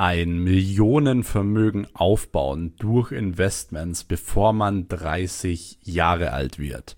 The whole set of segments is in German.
ein Millionenvermögen aufbauen durch Investments, bevor man 30 Jahre alt wird.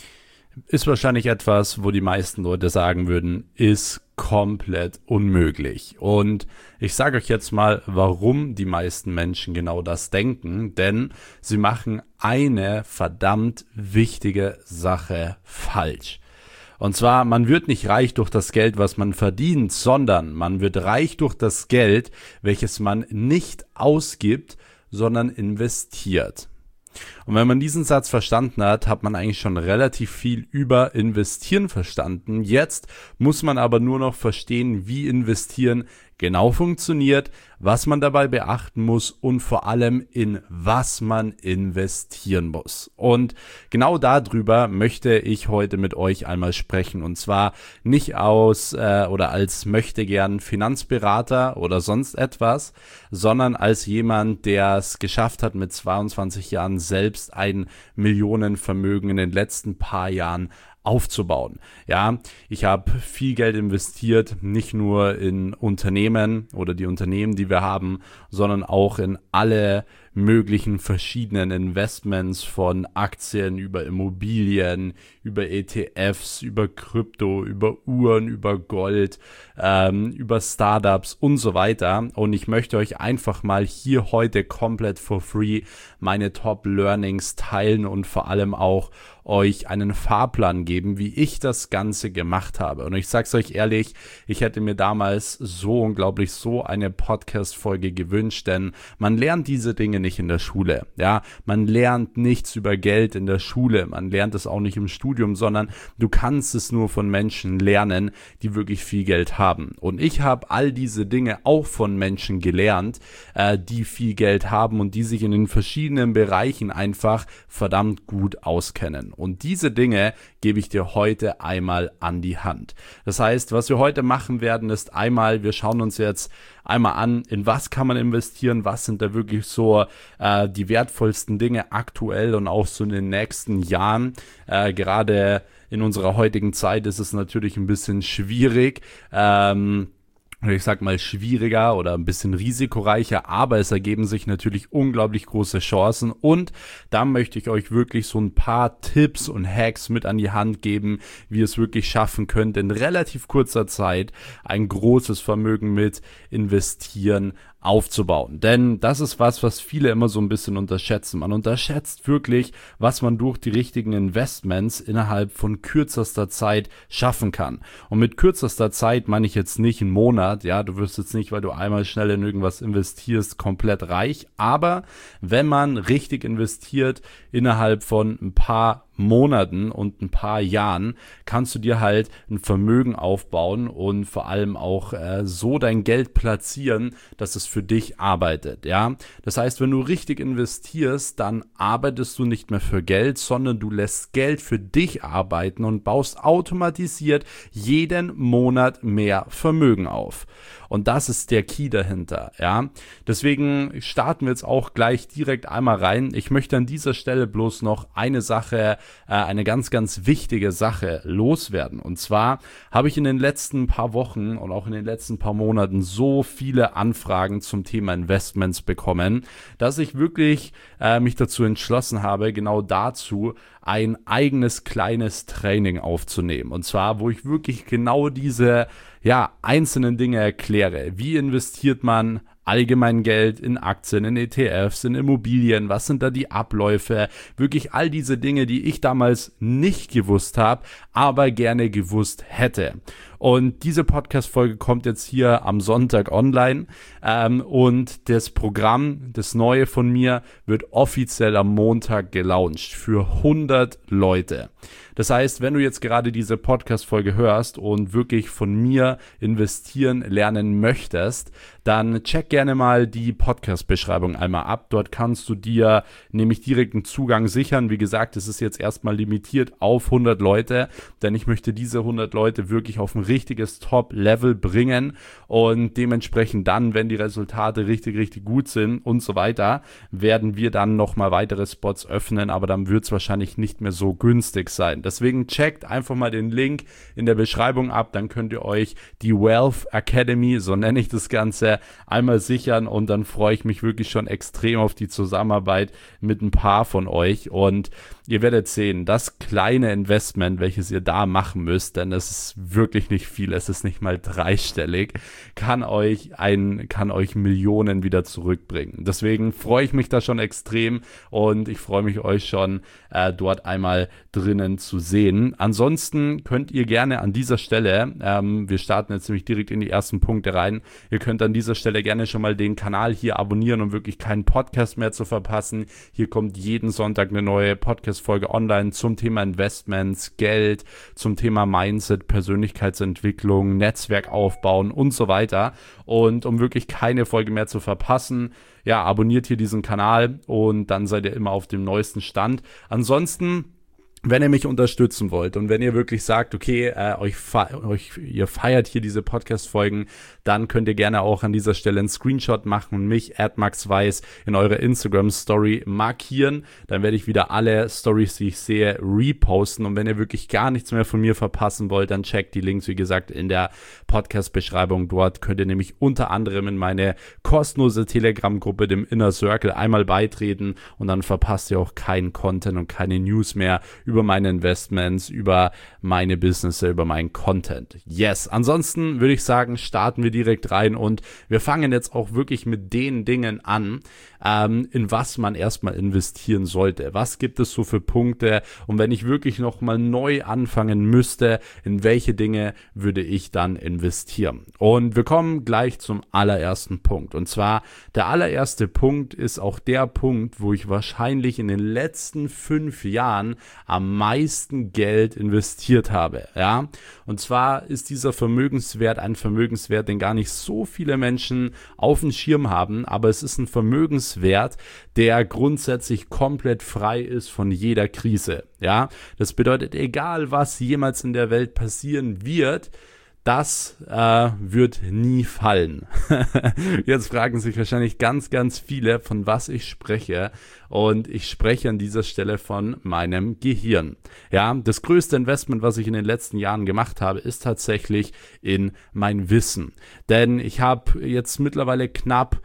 Ist wahrscheinlich etwas, wo die meisten Leute sagen würden, ist komplett unmöglich. Und ich sage euch jetzt mal, warum die meisten Menschen genau das denken, denn sie machen eine verdammt wichtige Sache falsch. Und zwar, man wird nicht reich durch das Geld, was man verdient, sondern man wird reich durch das Geld, welches man nicht ausgibt, sondern investiert. Und wenn man diesen Satz verstanden hat, hat man eigentlich schon relativ viel über Investieren verstanden. Jetzt muss man aber nur noch verstehen, wie Investieren genau funktioniert, was man dabei beachten muss und vor allem in was man investieren muss. Und genau darüber möchte ich heute mit euch einmal sprechen, und zwar nicht oder als möchtegern Finanzberater oder sonst etwas, sondern als jemand, der es geschafft hat, mit 22 Jahren selbst ein Millionenvermögen in den letzten paar Jahren aufzubauen. Ja, ich habe viel Geld investiert, nicht nur in Unternehmen oder die Unternehmen, die wir haben, sondern auch in alle möglichen verschiedenen Investments, von Aktien über Immobilien, über ETFs, über Krypto, über Uhren, über Gold, über Startups und so weiter. Und ich möchte euch einfach mal hier heute komplett for free meine Top Learnings teilen und vor allem auch euch einen Fahrplan geben, wie ich das Ganze gemacht habe. Und ich sag's euch ehrlich, ich hätte mir damals so eine Podcast-Folge gewünscht, denn man lernt diese Dinge nicht in der Schule. Ja, man lernt nichts über Geld in der Schule, man lernt es auch nicht im Studium, sondern du kannst es nur von Menschen lernen, die wirklich viel Geld haben. Und ich habe all diese Dinge auch von Menschen gelernt, die viel Geld haben und die sich in den verschiedenen Bereichen einfach verdammt gut auskennen. Und diese Dinge gebe ich dir heute einmal an die Hand. Das heißt, was wir heute machen werden, ist einmal, wir schauen uns jetzt einmal an, in was kann man investieren, was sind da wirklich so die wertvollsten Dinge aktuell und auch so in den nächsten Jahren. Gerade in unserer heutigen Zeit ist es natürlich ein bisschen schwierig, ich sag mal schwieriger oder ein bisschen risikoreicher, aber es ergeben sich natürlich unglaublich große Chancen, und da möchte ich euch wirklich so ein paar Tipps und Hacks mit an die Hand geben, wie ihr es wirklich schaffen könnt, in relativ kurzer Zeit ein großes Vermögen mit investieren aufzubauen. Denn das ist was viele immer so ein bisschen unterschätzen. Man unterschätzt wirklich, was man durch die richtigen Investments innerhalb von kürzester Zeit schaffen kann. Und mit kürzester Zeit meine ich jetzt nicht einen Monat. Ja, du wirst jetzt nicht, weil du einmal schnell in irgendwas investierst, komplett reich. Aber wenn man richtig investiert, innerhalb von ein paar Monaten und ein paar Jahren kannst du dir halt ein Vermögen aufbauen und vor allem auch so dein Geld platzieren, dass es für dich arbeitet, ja. Das heißt, wenn du richtig investierst, dann arbeitest du nicht mehr für Geld, sondern du lässt Geld für dich arbeiten und baust automatisiert jeden Monat mehr Vermögen auf. Und das ist der Key dahinter, ja. Deswegen starten wir jetzt auch gleich direkt einmal rein. Ich möchte an dieser Stelle bloß noch eine Sache, eine ganz, ganz wichtige Sache loswerden. Und zwar habe ich in den letzten paar Wochen und auch in den letzten paar Monaten so viele Anfragen zum Thema Investments bekommen, dass ich wirklich mich dazu entschlossen habe, genau dazu ein eigenes kleines Training aufzunehmen. Und zwar, wo ich wirklich genau diese einzelnen Dinge erkläre. Wie investiert man allgemein Geld in Aktien, in ETFs, in Immobilien? Was sind da die Abläufe? Wirklich all diese Dinge, die ich damals nicht gewusst habe, aber gerne gewusst hätte. Und diese Podcast-Folge kommt jetzt hier am Sonntag online, und das Programm, das Neue von mir, wird offiziell am Montag gelauncht für 100 Leute. Das heißt, wenn du jetzt gerade diese Podcast-Folge hörst und wirklich von mir investieren lernen möchtest, dann check gerne mal die Podcast-Beschreibung einmal ab. Dort kannst du dir nämlich direkten Zugang sichern. Wie gesagt, es ist jetzt erstmal limitiert auf 100 Leute, denn ich möchte diese 100 Leute wirklich auf ein richtiges Top-Level bringen, und dementsprechend dann, wenn die Resultate richtig, richtig gut sind und so weiter, werden wir dann nochmal weitere Spots öffnen, aber dann wird es wahrscheinlich nicht mehr so günstig sein. Deswegen checkt einfach mal den Link in der Beschreibung ab, dann könnt ihr euch die Wealth Academy, so nenne ich das Ganze, Stelle einmal sichern und dann freue ich mich wirklich schon extrem auf die Zusammenarbeit mit ein paar von euch und ihr werdet sehen, das kleine Investment, welches ihr da machen müsst, denn es ist wirklich nicht viel, es ist nicht mal dreistellig, kann euch Millionen wieder zurückbringen. Deswegen freue ich mich da schon extrem und ich freue mich, euch schon dort einmal drinnen zu sehen. Ansonsten könnt ihr gerne an dieser Stelle, wir starten jetzt nämlich direkt in die ersten Punkte rein, ihr könnt an dieser Stelle gerne schon mal den Kanal hier abonnieren, um wirklich keinen Podcast mehr zu verpassen. Hier kommt jeden Sonntag eine neue Podcast-Folge online zum Thema Investments, Geld, zum Thema Mindset, Persönlichkeitsentwicklung, Netzwerk aufbauen und so weiter. Und um wirklich keine Folge mehr zu verpassen, ja, abonniert hier diesen Kanal und dann seid ihr immer auf dem neuesten Stand. Ansonsten, wenn ihr mich unterstützen wollt und wenn ihr wirklich sagt, okay, ihr feiert hier diese Podcast-Folgen, dann könnt ihr gerne auch an dieser Stelle einen Screenshot machen und mich @maxweiss in eure Instagram-Story markieren. Dann werde ich wieder alle Stories, die ich sehe, reposten. Und wenn ihr wirklich gar nichts mehr von mir verpassen wollt, dann checkt die Links, wie gesagt, in der Podcast-Beschreibung. Dort könnt ihr nämlich unter anderem in meine kostenlose Telegram-Gruppe, dem Inner Circle, einmal beitreten und dann verpasst ihr auch keinen Content und keine News mehr über meine Investments, über meine Businesses, über meinen Content. Yes, ansonsten würde ich sagen, starten wir direkt rein und wir fangen jetzt auch wirklich mit den Dingen an, in was man erstmal investieren sollte. Was gibt es so für Punkte und wenn ich wirklich nochmal neu anfangen müsste, in welche Dinge würde ich dann investieren? Und wir kommen gleich zum allerersten Punkt und zwar der allererste Punkt ist auch der Punkt, wo ich wahrscheinlich in den letzten 5 Jahren am meisten Geld investiert habe, ja, und zwar ist dieser Vermögenswert ein Vermögenswert, den gar nicht so viele Menschen auf dem Schirm haben, aber es ist ein Vermögenswert, der grundsätzlich komplett frei ist von jeder Krise, ja, das bedeutet, egal was jemals in der Welt passieren wird, das wird nie fallen. Jetzt fragen sich wahrscheinlich ganz, ganz viele, von was ich spreche. Und ich spreche an dieser Stelle von meinem Gehirn. Ja, das größte Investment, was ich in den letzten Jahren gemacht habe, ist tatsächlich in mein Wissen. Denn ich habe jetzt mittlerweile knapp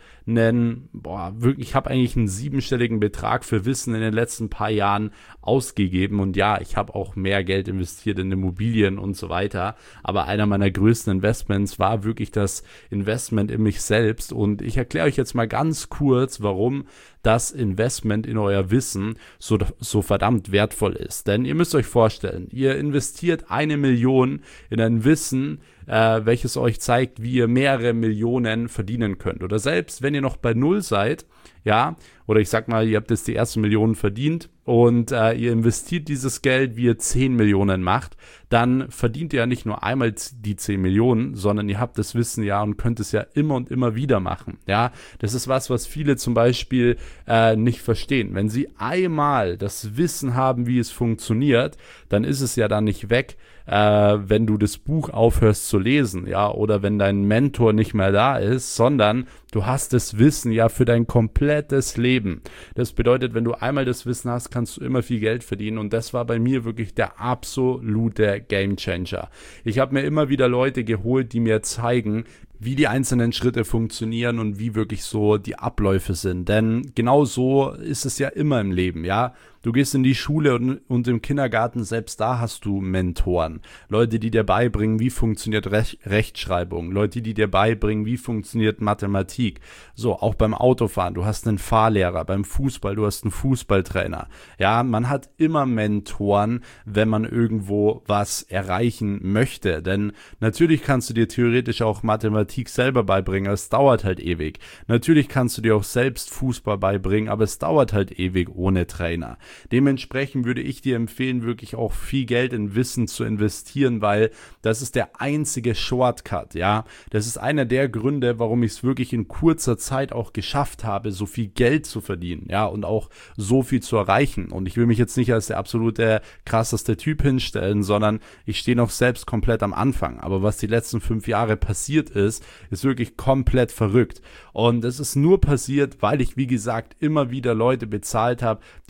ich habe eigentlich einen 7-stelligen Betrag für Wissen in den letzten paar Jahren ausgegeben. Und ja, ich habe auch mehr Geld investiert in Immobilien und so weiter. Aber einer meiner größten Investments war wirklich das Investment in mich selbst. Und ich erkläre euch jetzt mal ganz kurz, warum das Investment in euer Wissen so verdammt wertvoll ist. Denn ihr müsst euch vorstellen, ihr investiert 1 Million in ein Wissen, welches euch zeigt, wie ihr mehrere Millionen verdienen könnt. Oder selbst wenn ihr noch bei Null seid, ja, oder ich sag mal, ihr habt jetzt die ersten Millionen verdient und ihr investiert dieses Geld, wie ihr 10 Millionen macht, dann verdient ihr ja nicht nur einmal die 10 Millionen, sondern ihr habt das Wissen ja und könnt es ja immer und immer wieder machen. Ja, das ist was viele zum Beispiel nicht verstehen. Wenn sie einmal das Wissen haben, wie es funktioniert, dann ist es ja dann nicht weg, wenn du das Buch aufhörst zu lesen, ja, oder wenn dein Mentor nicht mehr da ist, sondern du hast das Wissen ja für dein komplettes Leben. Das bedeutet, wenn du einmal das Wissen hast, kannst du immer viel Geld verdienen und das war bei mir wirklich der absolute Gamechanger. Ich habe mir immer wieder Leute geholt, die mir zeigen, wie die einzelnen Schritte funktionieren und wie wirklich so die Abläufe sind. Denn genau so ist es ja immer im Leben, ja. Du gehst in die Schule und im Kindergarten, selbst da hast du Mentoren. Leute, die dir beibringen, wie funktioniert Rechtschreibung. Leute, die dir beibringen, wie funktioniert Mathematik. So, auch beim Autofahren. Du hast einen Fahrlehrer. Beim Fußball, du hast einen Fußballtrainer. Ja, man hat immer Mentoren, wenn man irgendwo was erreichen möchte. Denn natürlich kannst du dir theoretisch auch Mathematik selber beibringen, aber es dauert halt ewig. Natürlich kannst du dir auch selbst Fußball beibringen, aber es dauert halt ewig ohne Trainer. Dementsprechend würde ich dir empfehlen, wirklich auch viel Geld in Wissen zu investieren, weil das ist der einzige Shortcut, ja. Das ist einer der Gründe, warum ich es wirklich in kurzer Zeit auch geschafft habe, so viel Geld zu verdienen, ja, und auch so viel zu erreichen. Und ich will mich jetzt nicht als der absolute krasseste Typ hinstellen, sondern ich stehe noch selbst komplett am Anfang. Aber was die letzten 5 Jahre passiert ist wirklich komplett verrückt. Und es ist nur passiert, weil ich, wie gesagt, immer wieder Leute bezahlt habe, die schon deutlich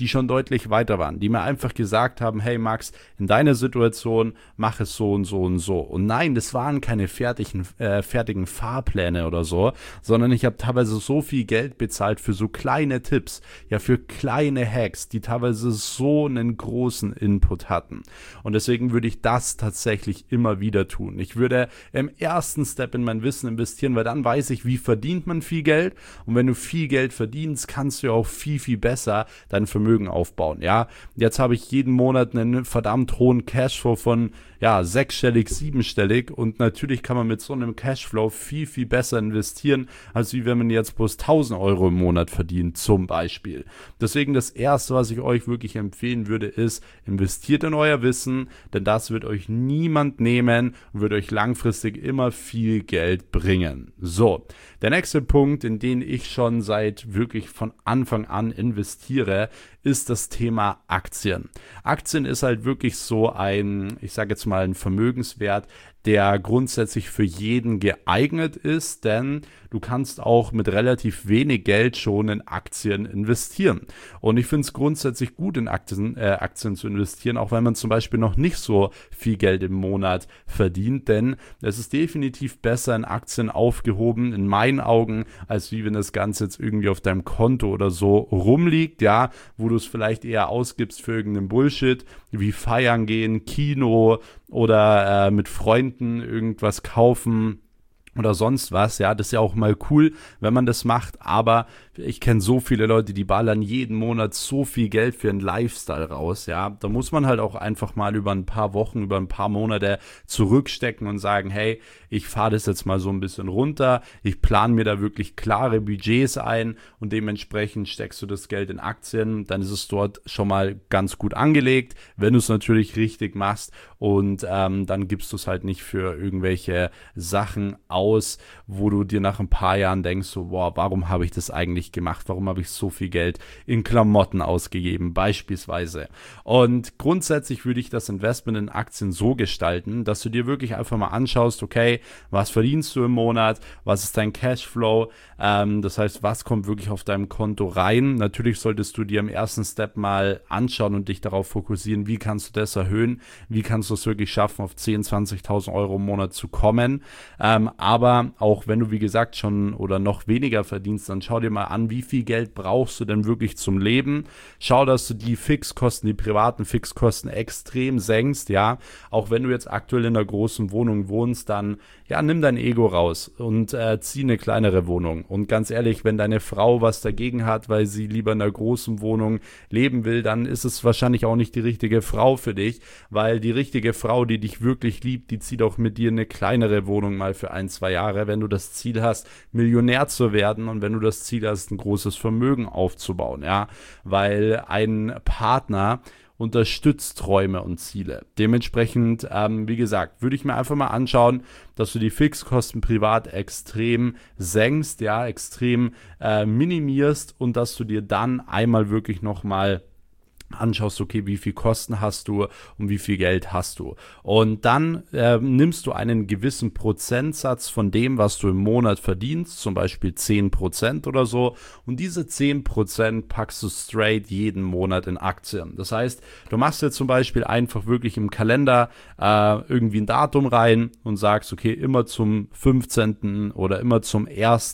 deutlich weiter waren, die mir einfach gesagt haben, hey Max, in deiner Situation mach es so und so und so. Und nein, das waren keine fertigen Fahrpläne oder so, sondern ich habe teilweise so viel Geld bezahlt für so kleine Tipps, ja für kleine Hacks, die teilweise so einen großen Input hatten. Und deswegen würde ich das tatsächlich immer wieder tun. Ich würde im ersten Step in mein Wissen investieren, weil dann weiß ich, wie verdient man viel Geld. Und wenn du viel Geld verdienst, kannst du ja auch viel, viel besser dein Vermögen aufbauen. Ja, jetzt habe ich jeden Monat einen verdammt hohen Cashflow von sechsstellig, siebenstellig, und natürlich kann man mit so einem Cashflow viel, viel besser investieren, als wie wenn man jetzt bloß 1.000 Euro im Monat verdient, zum Beispiel. Deswegen das Erste, was ich euch wirklich empfehlen würde, ist, investiert in euer Wissen, denn das wird euch niemand nehmen und wird euch langfristig immer viel Geld bringen. So, der nächste Punkt, in den ich schon seit wirklich von Anfang an investiere, ist das Thema Aktien. Aktien ist halt wirklich so ein, ich sage jetzt mal, ein Vermögenswert, der grundsätzlich für jeden geeignet ist, denn du kannst auch mit relativ wenig Geld schon in Aktien investieren. Und ich finde es grundsätzlich gut, in Aktien zu investieren, auch wenn man zum Beispiel noch nicht so viel Geld im Monat verdient, denn es ist definitiv besser in Aktien aufgehoben, in meinen Augen, als wie wenn das Ganze jetzt irgendwie auf deinem Konto oder so rumliegt, ja, wo du es vielleicht eher ausgibst für irgendeinen Bullshit, wie feiern gehen, Kino oder mit Freunden irgendwas kaufen oder sonst was, ja, das ist ja auch mal cool, wenn man das macht, aber ich kenne so viele Leute, die ballern jeden Monat so viel Geld für einen Lifestyle raus, ja, da muss man halt auch einfach mal über ein paar Wochen, über ein paar Monate zurückstecken und sagen, hey, ich fahre das jetzt mal so ein bisschen runter, ich plane mir da wirklich klare Budgets ein und dementsprechend steckst du das Geld in Aktien, dann ist es dort schon mal ganz gut angelegt, wenn du es natürlich richtig machst, und dann gibst du es halt nicht für irgendwelche Sachen aus, wo du dir nach ein paar Jahren denkst, so, boah, warum habe ich das eigentlich gemacht? Warum habe ich so viel Geld in Klamotten ausgegeben, beispielsweise? Und grundsätzlich würde ich das Investment in Aktien so gestalten, dass du dir wirklich einfach mal anschaust, okay, was verdienst du im Monat? Was ist dein Cashflow? Das heißt, was kommt wirklich auf deinem Konto rein? Natürlich solltest du dir im ersten Step mal anschauen und dich darauf fokussieren, wie kannst du das erhöhen? Wie kannst du es wirklich schaffen, auf 10.000, 20.000 Euro im Monat zu kommen? Aber auch wenn du, wie gesagt, schon oder noch weniger verdienst, dann schau dir mal an, wie viel Geld brauchst du denn wirklich zum Leben. Schau, dass du die Fixkosten, die privaten Fixkosten extrem senkst, ja. Auch wenn du jetzt aktuell in einer großen Wohnung wohnst, dann, ja, nimm dein Ego raus und zieh eine kleinere Wohnung. Und ganz ehrlich, wenn deine Frau was dagegen hat, weil sie lieber in einer großen Wohnung leben will, dann ist es wahrscheinlich auch nicht die richtige Frau für dich, weil die richtige Frau, die dich wirklich liebt, die zieht auch mit dir eine kleinere Wohnung mal für 1-2 Jahre, wenn du das Ziel hast, Millionär zu werden und wenn du das Ziel hast, ein großes Vermögen aufzubauen, ja, weil ein Partner unterstützt Träume und Ziele. Dementsprechend, wie gesagt, würde ich mir einfach mal anschauen, dass du die Fixkosten privat extrem senkst, ja, extrem minimierst und dass du dir dann einmal wirklich nochmal anschaust, okay, wie viel Kosten hast du und wie viel Geld hast du. Und dann nimmst du einen gewissen Prozentsatz von dem, was du im Monat verdienst, zum Beispiel 10% oder so, und diese 10% packst du straight jeden Monat in Aktien. Das heißt, du machst jetzt zum Beispiel einfach wirklich im Kalender irgendwie ein Datum rein und sagst, okay, immer zum 15. oder immer zum 1.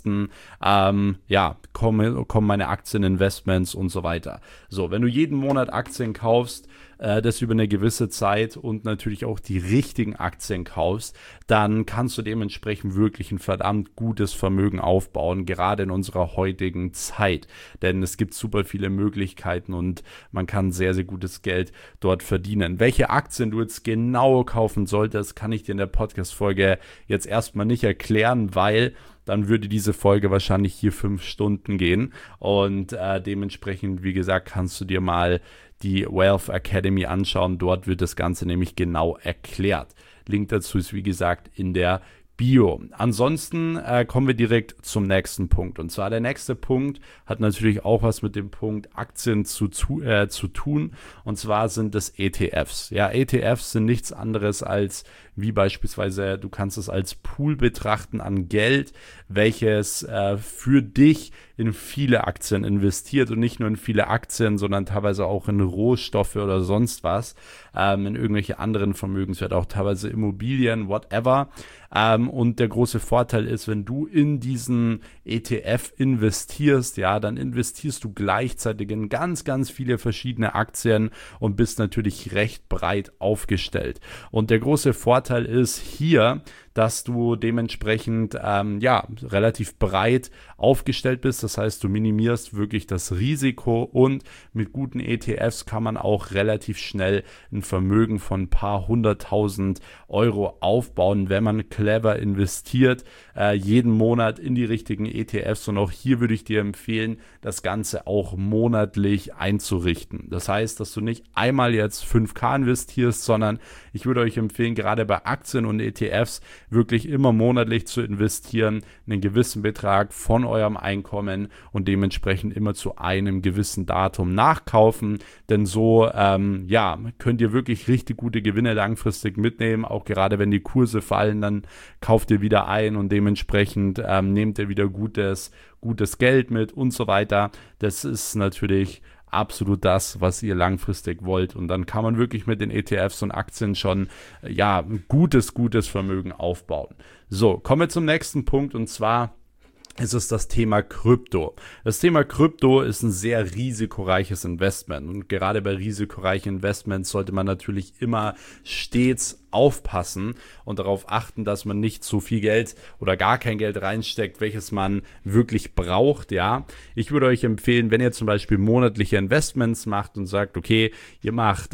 kommen meine Aktieninvestments und so weiter. So, wenn du jeden Monat Aktien kaufst, das über eine gewisse Zeit und natürlich auch die richtigen Aktien kaufst, dann kannst du dementsprechend wirklich ein verdammt gutes Vermögen aufbauen, gerade in unserer heutigen Zeit. Denn es gibt super viele Möglichkeiten und man kann sehr, sehr gutes Geld dort verdienen. Welche Aktien du jetzt genau kaufen solltest, kann ich dir in der Podcast-Folge jetzt erstmal nicht erklären, weil dann würde diese Folge wahrscheinlich hier 5 Stunden gehen und dementsprechend, wie gesagt, kannst du dir mal die Wealth Academy anschauen. Dort wird das Ganze nämlich genau erklärt. Link dazu ist, wie gesagt, in der Bio. Ansonsten kommen wir direkt zum nächsten Punkt. Und zwar der nächste Punkt hat natürlich auch was mit dem Punkt Aktien zu tun. Und zwar sind es ETFs. Ja, ETFs sind nichts anderes als wie beispielsweise, du kannst es als Pool betrachten an Geld, welches für dich in viele Aktien investiert und nicht nur in viele Aktien, sondern teilweise auch in Rohstoffe oder sonst was, in irgendwelche anderen Vermögenswerte, auch teilweise Immobilien, whatever. Und der große Vorteil ist, wenn du in diesen ETF investierst, ja, dann investierst du gleichzeitig in ganz, ganz viele verschiedene Aktien und bist natürlich recht breit aufgestellt. Und der große Vorteil ist hier, dass du dementsprechend relativ breit aufgestellt bist. Das heißt, du minimierst wirklich das Risiko und mit guten ETFs kann man auch relativ schnell ein Vermögen von ein paar 100.000 Euro aufbauen, wenn man clever investiert, jeden Monat in die richtigen ETFs. Und auch hier würde ich dir empfehlen, das Ganze auch monatlich einzurichten. Das heißt, dass du nicht einmal jetzt 5.000 investierst, sondern ich würde euch empfehlen, gerade bei Aktien und ETFs wirklich immer monatlich zu investieren, einen gewissen Betrag von eurem Einkommen und dementsprechend immer zu einem gewissen Datum nachkaufen, denn so könnt ihr wirklich richtig gute Gewinne langfristig mitnehmen, auch gerade wenn die Kurse fallen, dann kauft ihr wieder ein und dementsprechend nehmt ihr wieder gutes Geld mit und so weiter. Das ist natürlich absolut das, was ihr langfristig wollt. Und dann kann man wirklich mit den ETFs und Aktien schon ein gutes Vermögen aufbauen. So, kommen wir zum nächsten Punkt und zwar ist es das Thema Krypto. Das Thema Krypto ist ein sehr risikoreiches Investment und gerade bei risikoreichen Investments sollte man natürlich immer stets aufpassen und darauf achten, dass man nicht so viel Geld oder gar kein Geld reinsteckt, welches man wirklich braucht, ja. Ich würde euch empfehlen, wenn ihr zum Beispiel monatliche Investments macht und sagt, okay, ihr macht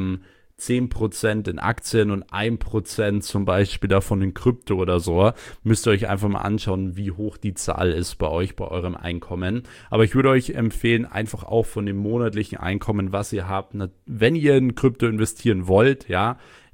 10% in Aktien und 1% zum Beispiel davon in Krypto oder so, müsst ihr euch einfach mal anschauen, wie hoch die Zahl ist bei euch, bei eurem Einkommen. Aber ich würde euch empfehlen, einfach auch von dem monatlichen Einkommen, was ihr habt, wenn ihr in Krypto investieren wollt, ja,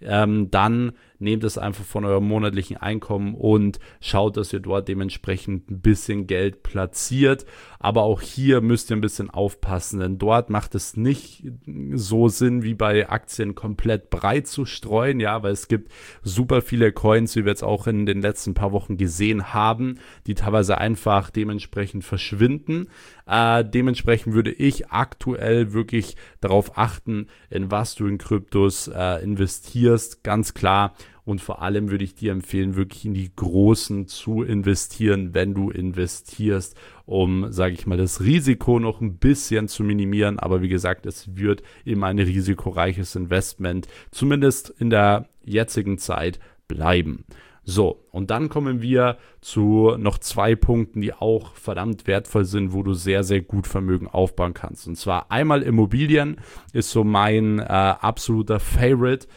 dann nehmt es einfach von eurem monatlichen Einkommen und schaut, dass ihr dort dementsprechend ein bisschen Geld platziert. Aber auch hier müsst ihr ein bisschen aufpassen, denn dort macht es nicht so Sinn, wie bei Aktien komplett breit zu streuen, ja, weil es gibt super viele Coins, wie wir jetzt auch in den letzten paar Wochen gesehen haben, die teilweise einfach dementsprechend verschwinden. Dementsprechend würde ich aktuell wirklich darauf achten, in was du in Kryptos investierst, ganz klar. Und vor allem würde ich dir empfehlen, wirklich in die Großen zu investieren, wenn du investierst, um, sage ich mal, das Risiko noch ein bisschen zu minimieren. Aber wie gesagt, es wird immer ein risikoreiches Investment, zumindest in der jetzigen Zeit, bleiben. So, und dann kommen wir zu noch 2 Punkten, die auch verdammt wertvoll sind, wo du sehr, sehr gut Vermögen aufbauen kannst. Und zwar einmal Immobilien ist so mein absoluter Favorite,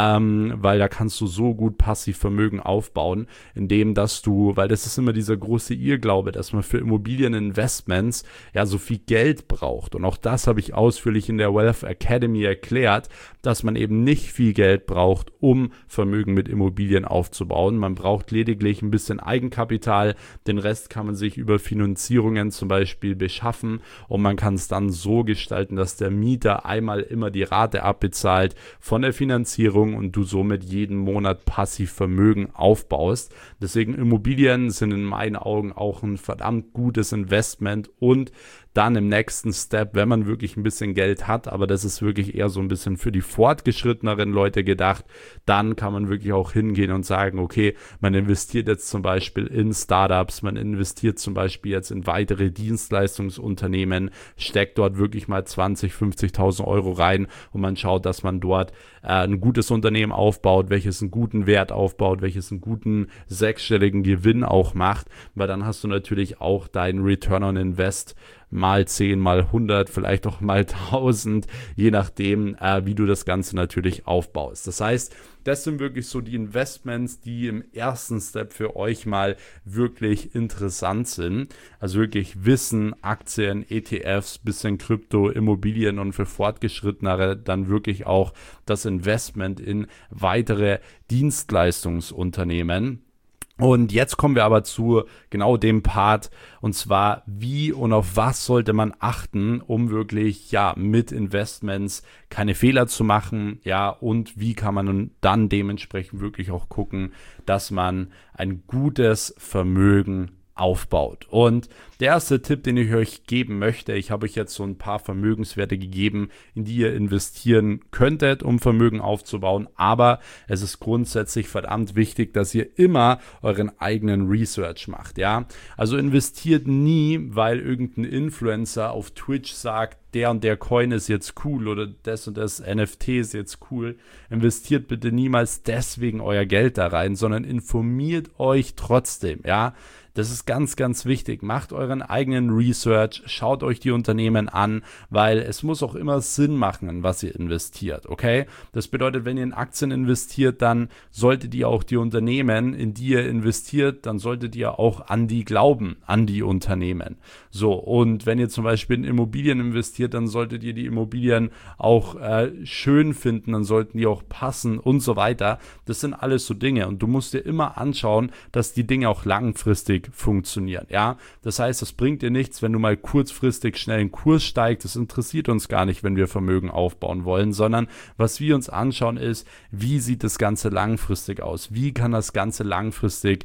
weil da kannst du so gut Passivvermögen aufbauen, indem dass du, weil das ist immer dieser große Irrglaube, dass man für Immobilieninvestments ja so viel Geld braucht. Und auch das habe ich ausführlich in der Wealth Academy erklärt, dass man eben nicht viel Geld braucht, um Vermögen mit Immobilien aufzubauen. Man braucht lediglich ein bisschen Eigenkapital, den Rest kann man sich über Finanzierungen zum Beispiel beschaffen und man kann es dann so gestalten, dass der Mieter einmal immer die Rate abbezahlt von der Finanzierung und du somit jeden Monat passiv Vermögen aufbaust. Deswegen Immobilien sind in meinen Augen auch ein verdammt gutes Investment und dann im nächsten Step, wenn man wirklich ein bisschen Geld hat, aber das ist wirklich eher so ein bisschen für die fortgeschritteneren Leute gedacht, dann kann man wirklich auch hingehen und sagen, okay, man investiert jetzt zum Beispiel in Startups, man investiert zum Beispiel jetzt in weitere Dienstleistungsunternehmen, steckt dort wirklich mal 20.000, 50.000 Euro rein und man schaut, dass man dort ein gutes Unternehmen aufbaut, welches einen guten Wert aufbaut, welches einen guten sechsstelligen Gewinn auch macht, weil dann hast du natürlich auch deinen Return on Invest mal 10, mal 100, vielleicht auch mal 1000, je nachdem, wie du das Ganze natürlich aufbaust. Das heißt, das sind wirklich so die Investments, die im ersten Step für euch mal wirklich interessant sind. Also wirklich Wissen, Aktien, ETFs, bisschen Krypto, Immobilien und für Fortgeschrittenere dann wirklich auch das Investment in weitere Dienstleistungsunternehmen. Und jetzt kommen wir aber zu genau dem Part, und zwar wie und auf was sollte man achten, um wirklich ja mit Investments keine Fehler zu machen, ja, und wie kann man dann dementsprechend wirklich auch gucken, dass man ein gutes Vermögen aufbaut. Und der erste Tipp, den ich euch geben möchte, ich habe euch jetzt so ein paar Vermögenswerte gegeben, in die ihr investieren könntet, um Vermögen aufzubauen, aber es ist grundsätzlich verdammt wichtig, dass ihr immer euren eigenen Research macht, ja. Also investiert nie, weil irgendein Influencer auf Twitch sagt, der und der Coin ist jetzt cool oder das und das NFT ist jetzt cool. Investiert bitte niemals deswegen euer Geld da rein, sondern informiert euch trotzdem, ja. Das ist ganz, ganz wichtig. Macht euren eigenen Research, schaut euch die Unternehmen an, weil es muss auch immer Sinn machen, in was ihr investiert, okay? Das bedeutet, wenn ihr in Aktien investiert, dann solltet ihr auch die Unternehmen, in die ihr investiert, dann solltet ihr auch an die glauben, an die Unternehmen. So, und wenn ihr zum Beispiel in Immobilien investiert, dann solltet ihr die Immobilien auch schön finden, dann sollten die auch passen und so weiter. Das sind alles so Dinge und du musst dir immer anschauen, dass die Dinge auch langfristig funktionieren, ja. Das heißt, es bringt dir nichts, wenn du mal kurzfristig schnell einen Kurs steigst. Das interessiert uns gar nicht, wenn wir Vermögen aufbauen wollen, sondern was wir uns anschauen ist, wie sieht das Ganze langfristig aus? Wie kann das Ganze langfristig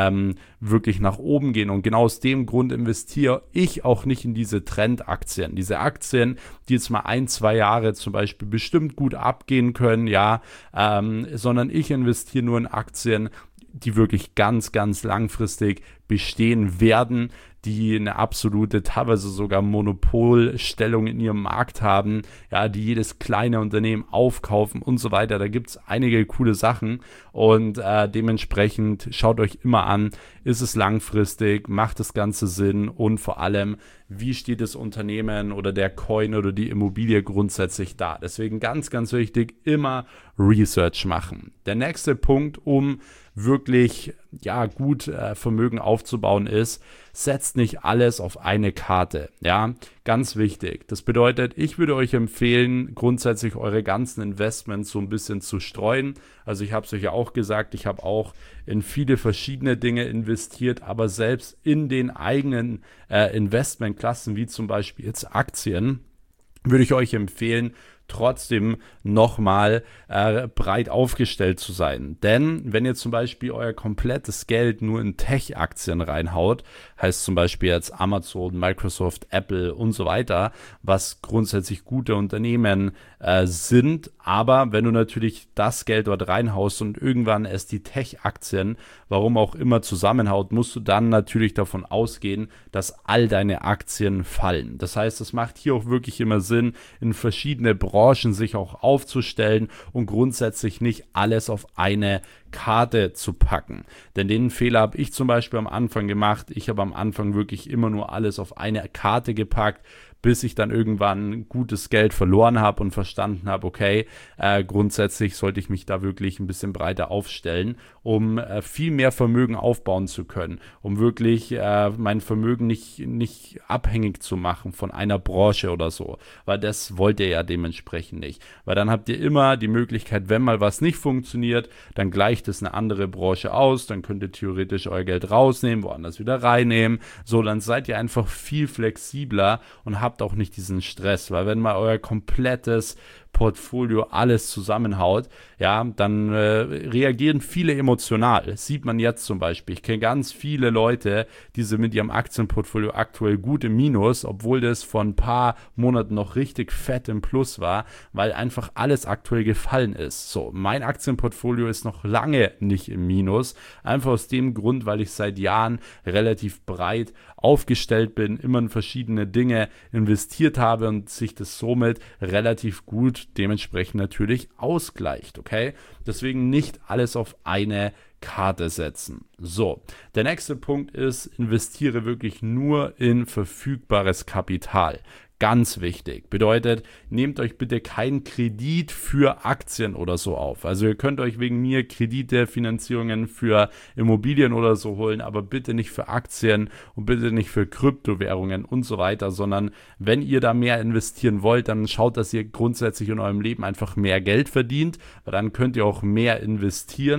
wirklich nach oben gehen? Und genau aus dem Grund investiere ich auch nicht in diese Trendaktien. Diese Aktien, die jetzt mal 1-2 Jahre zum Beispiel bestimmt gut abgehen können, ja, sondern ich investiere nur in Aktien, die wirklich ganz, ganz langfristig bestehen werden, die eine absolute, teilweise sogar Monopolstellung in ihrem Markt haben, ja, die jedes kleine Unternehmen aufkaufen und so weiter. Da gibt es einige coole Sachen und dementsprechend schaut euch immer an, ist es langfristig, macht das Ganze Sinn und vor allem, wie steht das Unternehmen oder der Coin oder die Immobilie grundsätzlich da. Deswegen ganz, ganz wichtig, immer Research machen. Der nächste Punkt, um wirklich ja gut Vermögen aufzubauen ist, setzt nicht alles auf eine Karte, ja, ganz wichtig. Das bedeutet, ich würde euch empfehlen, grundsätzlich eure ganzen Investments so ein bisschen zu streuen. Also ich habe es euch ja auch gesagt, ich habe auch in viele verschiedene Dinge investiert, aber selbst in den eigenen Investmentklassen, wie zum Beispiel jetzt Aktien, würde ich euch empfehlen, trotzdem nochmal breit aufgestellt zu sein. Denn wenn ihr zum Beispiel euer komplettes Geld nur in Tech-Aktien reinhaut, heißt zum Beispiel jetzt Amazon, Microsoft, Apple und so weiter, was grundsätzlich gute Unternehmen sind, aber wenn du natürlich das Geld dort reinhaust und irgendwann es die Tech-Aktien, warum auch immer, zusammenhaut, musst du dann natürlich davon ausgehen, dass all deine Aktien fallen. Das heißt, es macht hier auch wirklich immer Sinn, in verschiedene Branchen sich auch aufzustellen und grundsätzlich nicht alles auf eine Karte zu packen. Denn den Fehler habe ich zum Beispiel am Anfang gemacht. Ich habe am Anfang wirklich immer nur alles auf eine Karte gepackt, bis ich dann irgendwann gutes Geld verloren habe und verstanden habe, okay, grundsätzlich sollte ich mich da wirklich ein bisschen breiter aufstellen, um viel mehr Vermögen aufbauen zu können, um wirklich mein Vermögen nicht abhängig zu machen von einer Branche oder so, weil das wollt ihr ja dementsprechend nicht, weil dann habt ihr immer die Möglichkeit, wenn mal was nicht funktioniert, dann gleicht es eine andere Branche aus, dann könnt ihr theoretisch euer Geld rausnehmen, woanders wieder reinnehmen, so, dann seid ihr einfach viel flexibler und habt auch nicht diesen Stress, weil wenn mal euer komplettes Portfolio alles zusammenhaut, ja, dann reagieren viele emotional. Das sieht man jetzt zum Beispiel. Ich kenne ganz viele Leute, die sind mit ihrem Aktienportfolio aktuell gut im Minus, obwohl das vor ein paar Monaten noch richtig fett im Plus war, weil einfach alles aktuell gefallen ist. So, mein Aktienportfolio ist noch lange nicht im Minus, einfach aus dem Grund, weil ich seit Jahren relativ breit aufgestellt bin, immer in verschiedene Dinge investiert habe und sich das somit relativ gut dementsprechend natürlich ausgleicht, okay? Deswegen nicht alles auf eine Karte setzen. So, der nächste Punkt ist, investiere wirklich nur in verfügbares Kapital. Ganz wichtig. Bedeutet, nehmt euch bitte keinen Kredit für Aktien oder so auf. Also ihr könnt euch wegen mir Kredite, Finanzierungen für Immobilien oder so holen, aber bitte nicht für Aktien und bitte nicht für Kryptowährungen und so weiter, sondern wenn ihr da mehr investieren wollt, dann schaut, dass ihr grundsätzlich in eurem Leben einfach mehr Geld verdient, weil dann könnt ihr auch mehr investieren.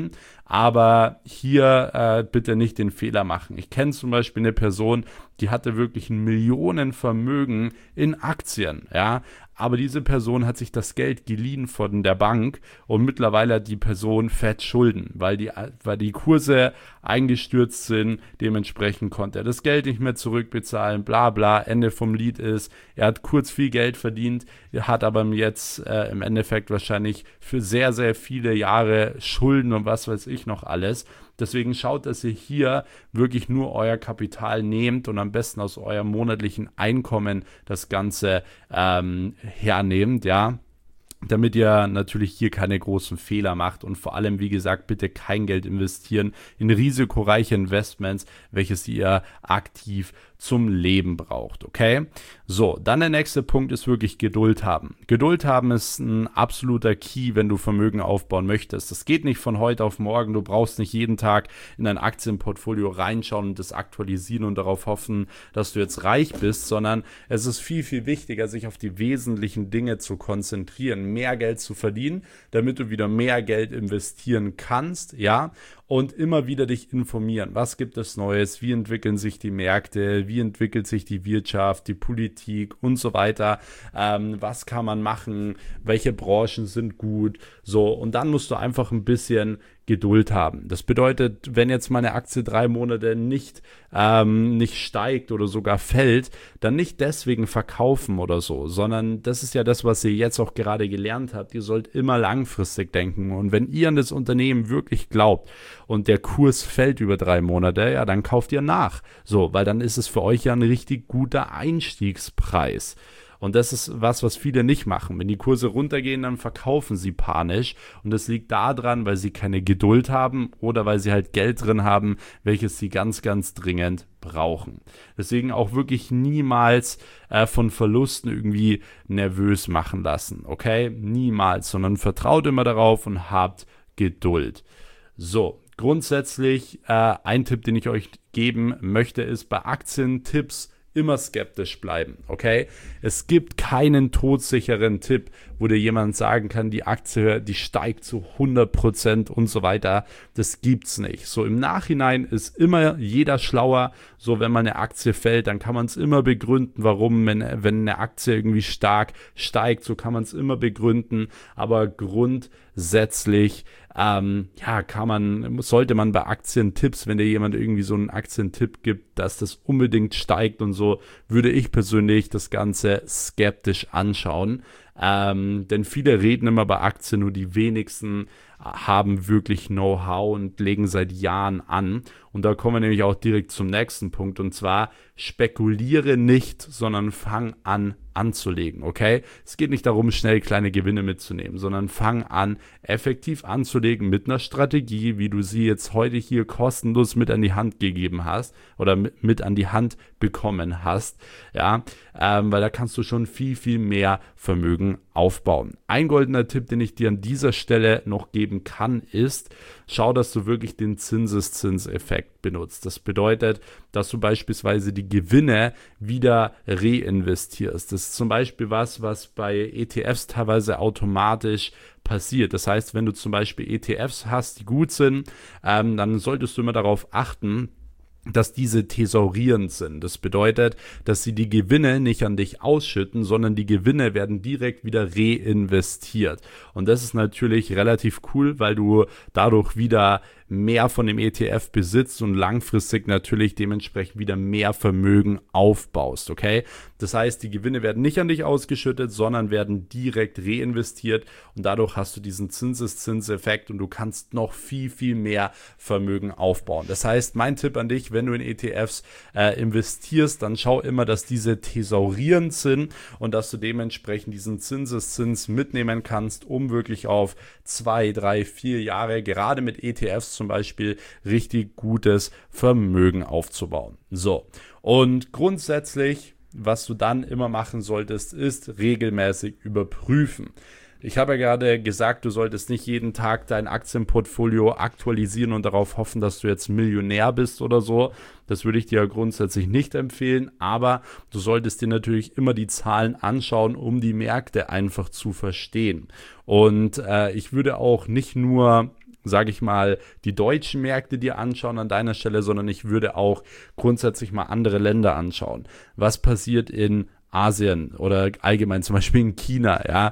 Aber hier bitte nicht den Fehler machen. Ich kenne zum Beispiel eine Person, die hatte wirklich ein Millionenvermögen in Aktien, ja. Aber diese Person hat sich das Geld geliehen von der Bank und mittlerweile hat die Person fett Schulden, weil die Kurse eingestürzt sind. Dementsprechend konnte er das Geld nicht mehr zurückbezahlen, bla bla. Ende vom Lied ist, er hat kurz viel Geld verdient, hat aber jetzt im Endeffekt wahrscheinlich für sehr, sehr viele Jahre Schulden und was weiß ich noch alles. Deswegen schaut, dass ihr hier wirklich nur euer Kapital nehmt und am besten aus eurem monatlichen Einkommen das Ganze hernehmt, ja, damit ihr natürlich hier keine großen Fehler macht und vor allem, wie gesagt, bitte kein Geld investieren in risikoreiche Investments, welches ihr aktiv zum Leben braucht, okay? So, dann der nächste Punkt ist wirklich Geduld haben. Geduld haben ist ein absoluter Key, wenn du Vermögen aufbauen möchtest. Das geht nicht von heute auf morgen. Du brauchst nicht jeden Tag in dein Aktienportfolio reinschauen und das aktualisieren und darauf hoffen, dass du jetzt reich bist, sondern es ist viel, viel wichtiger, sich auf die wesentlichen Dinge zu konzentrieren, mehr Geld zu verdienen, damit du wieder mehr Geld investieren kannst, ja, und immer wieder dich informieren. Was gibt es Neues? Wie entwickeln sich die Märkte? Wie entwickelt sich die Wirtschaft, die Politik und so weiter? Was kann man machen? Welche Branchen sind gut? So, und dann musst du einfach ein bisschen Geduld haben. Das bedeutet, wenn jetzt meine Aktie 3 Monate nicht steigt oder sogar fällt, dann nicht deswegen verkaufen oder so, sondern das ist ja das, was ihr jetzt auch gerade gelernt habt. Ihr sollt immer langfristig denken und wenn ihr an das Unternehmen wirklich glaubt und der Kurs fällt über 3 Monate, ja, dann kauft ihr nach. So, weil dann ist es für euch ja ein richtig guter Einstiegspreis. Und das ist was viele nicht machen. Wenn die Kurse runtergehen, dann verkaufen sie panisch. Und das liegt daran, weil sie keine Geduld haben oder weil sie halt Geld drin haben, welches sie ganz, ganz dringend brauchen. Deswegen auch wirklich niemals von Verlusten irgendwie nervös machen lassen. Okay? Niemals, sondern vertraut immer darauf und habt Geduld. So, grundsätzlich ein Tipp, den ich euch geben möchte, ist bei Aktientipps immer skeptisch bleiben, okay? Es gibt keinen todsicheren Tipp, wo dir jemand sagen kann, die Aktie, die steigt zu 100% und so weiter. Das gibt's nicht. So im Nachhinein ist immer jeder schlauer. So wenn mal eine Aktie fällt, dann kann man es immer begründen, warum, wenn eine Aktie irgendwie stark steigt, so kann man es immer begründen. Aber grundsätzlich sollte man bei Aktientipps, wenn dir jemand irgendwie so einen Aktientipp gibt, dass das unbedingt steigt und so, würde ich persönlich das Ganze skeptisch anschauen. Denn viele reden immer bei Aktien, nur die wenigsten haben wirklich Know-how und legen seit Jahren an. Und da kommen wir nämlich auch direkt zum nächsten Punkt. Und zwar spekuliere nicht, sondern fang an anzulegen, okay? Es geht nicht darum, schnell kleine Gewinne mitzunehmen, sondern fang an, effektiv anzulegen mit einer Strategie, wie du sie jetzt heute hier kostenlos mit an die Hand gegeben hast oder mit an die Hand bekommen hast, ja, weil da kannst du schon viel, viel mehr Vermögen aufbauen. Ein goldener Tipp, den ich dir an dieser Stelle noch geben kann, ist, schau, dass du wirklich den Zinseszinseffekt benutzt. Das bedeutet, dass du beispielsweise die Gewinne wieder reinvestierst. Das ist zum Beispiel was bei ETFs teilweise automatisch passiert. Das heißt, wenn du zum Beispiel ETFs hast, die gut sind, dann solltest du immer darauf achten, dass diese thesaurierend sind. Das bedeutet, dass sie die Gewinne nicht an dich ausschütten, sondern die Gewinne werden direkt wieder reinvestiert. Und das ist natürlich relativ cool, weil du dadurch wieder mehr von dem ETF besitzt und langfristig natürlich dementsprechend wieder mehr Vermögen aufbaust, okay? Das heißt, die Gewinne werden nicht an dich ausgeschüttet, sondern werden direkt reinvestiert und dadurch hast du diesen Zinseszinseffekt und du kannst noch viel, viel mehr Vermögen aufbauen. Das heißt, mein Tipp an dich, wenn du in ETFs investierst, dann schau immer, dass diese thesaurierend sind und dass du dementsprechend diesen Zinseszins mitnehmen kannst, um wirklich auf 2, 3, 4 Jahre, gerade mit ETFs zum Beispiel, richtig gutes Vermögen aufzubauen. So, und grundsätzlich, was du dann immer machen solltest, ist regelmäßig überprüfen. Ich habe ja gerade gesagt, du solltest nicht jeden Tag dein Aktienportfolio aktualisieren und darauf hoffen, dass du jetzt Millionär bist oder so. Das würde ich dir ja grundsätzlich nicht empfehlen, aber du solltest dir natürlich immer die Zahlen anschauen, um die Märkte einfach zu verstehen. Und ich würde auch nicht nur sage ich mal, die deutschen Märkte dir anschauen an deiner Stelle, sondern ich würde auch grundsätzlich mal andere Länder anschauen. Was passiert in Asien oder allgemein zum Beispiel in China, ja,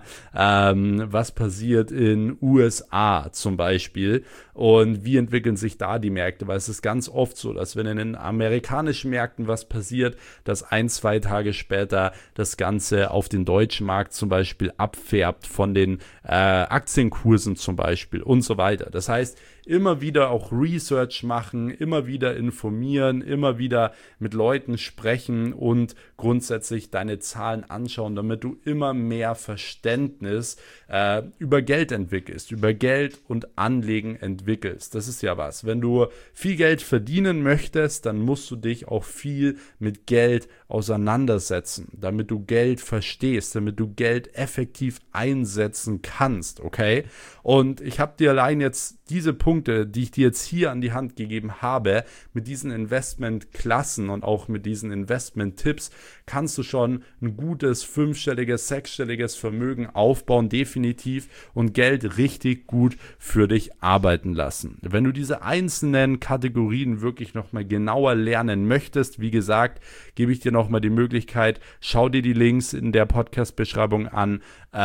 was passiert in USA zum Beispiel und wie entwickeln sich da die Märkte, weil es ist ganz oft so, dass wenn in den amerikanischen Märkten was passiert, dass 1-2 Tage später das Ganze auf den deutschen Markt zum Beispiel abfärbt von den Aktienkursen zum Beispiel und so weiter. Das heißt, immer wieder auch Research machen, immer wieder informieren, immer wieder mit Leuten sprechen und grundsätzlich deine Zahlen anschauen, damit du immer mehr Verständnis über Geld entwickelst, über Geld und Anlegen entwickelst. Das ist ja was. Wenn du viel Geld verdienen möchtest, dann musst du dich auch viel mit Geld auseinandersetzen, damit du Geld verstehst, damit du Geld effektiv einsetzen kannst, okay? Und ich habe dir allein jetzt diese Punkte, die ich dir jetzt hier an die Hand gegeben habe, mit diesen Investmentklassen und auch mit diesen Investment-Tipps, kannst du schon ein gutes 5-stelliges, 6-stelliges Vermögen aufbauen, definitiv, und Geld richtig gut für dich arbeiten lassen. Wenn du diese einzelnen Kategorien wirklich nochmal genauer lernen möchtest, wie gesagt, gebe ich dir nochmal die Möglichkeit, schau dir die Links in der Podcast-Beschreibung an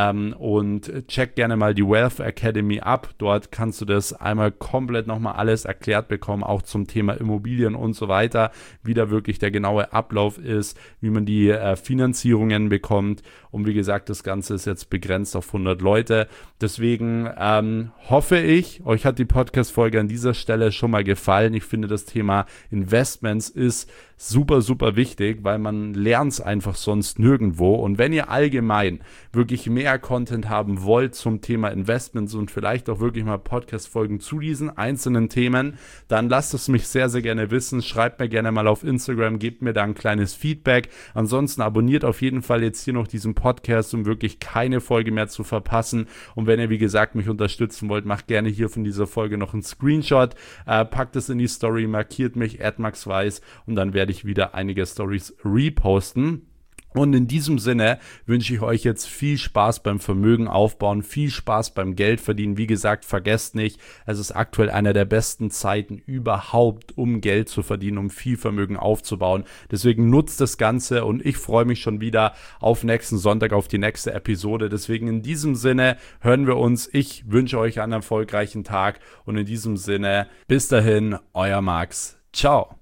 und check gerne mal die Wealth Academy ab. Dort kannst du das einmal komplett nochmal alles erklärt bekommen, auch zum Thema Immobilien und so weiter, wie da wirklich der genaue Ablauf ist, wie man die Finanzierungen bekommt. Und wie gesagt, das Ganze ist jetzt begrenzt auf 100 Leute. Deswegen hoffe ich, euch hat die Podcast-Folge an dieser Stelle schon mal gefallen. Ich finde, das Thema Investments ist super, super wichtig, weil man lernt es einfach sonst nirgendwo. Und wenn ihr allgemein wirklich mehr Content haben wollt zum Thema Investments und vielleicht auch wirklich mal Podcast-Folgen zu diesen einzelnen Themen, dann lasst es mich sehr, sehr gerne wissen. Schreibt mir gerne mal auf Instagram, gebt mir da ein kleines Feedback. Ansonsten abonniert auf jeden Fall jetzt hier noch diesen Podcast, um wirklich keine Folge mehr zu verpassen. Und wenn ihr, wie gesagt, mich unterstützen wollt, macht gerne hier von dieser Folge noch einen Screenshot, packt es in die Story, markiert mich @maxweiss und dann werde ich wieder einige Stories reposten. Und in diesem Sinne wünsche ich euch jetzt viel Spaß beim Vermögen aufbauen, viel Spaß beim Geld verdienen. Wie gesagt, vergesst nicht, es ist aktuell einer der besten Zeiten überhaupt, um Geld zu verdienen, um viel Vermögen aufzubauen. Deswegen nutzt das Ganze und ich freue mich schon wieder auf nächsten Sonntag, auf die nächste Episode. Deswegen in diesem Sinne hören wir uns. Ich wünsche euch einen erfolgreichen Tag und in diesem Sinne bis dahin, euer Max. Ciao.